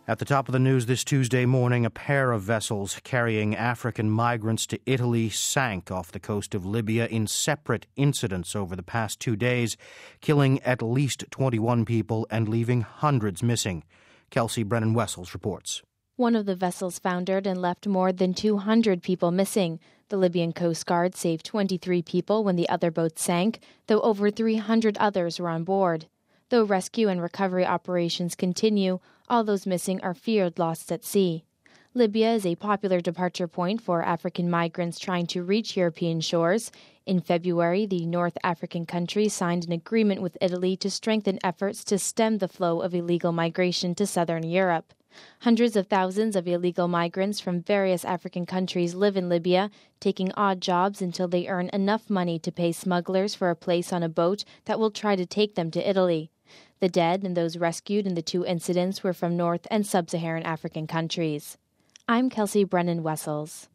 At the top of the news this Tuesday morning, a pair of vessels carrying African migrants to Italy sank off the coast of Libya in separate incidents over the past 2 days, killing at least 21 people and leaving hundreds missing. Kelsey Brennan-Wessels reports. One of the vessels foundered and left more than 200 people missing. The Libyan Coast Guard saved 23 people when the other boat sank, though over 300 others were on board. Though rescue and recovery operations continue, all those missing are feared lost at sea. Libya is a popular departure point for African migrants trying to reach European shores. In February, the North African country signed an agreement with Italy to strengthen efforts to stem the flow of illegal migration to southern Europe. Hundreds of thousands of illegal migrants from various African countries live in Libya, taking odd jobs until they earn enough money to pay smugglers for a place on a boat that will try to take them to Italy. The dead and those rescued in the two incidents were from North and Sub-Saharan African countries. I'm Kelsey Brennan-Wessels.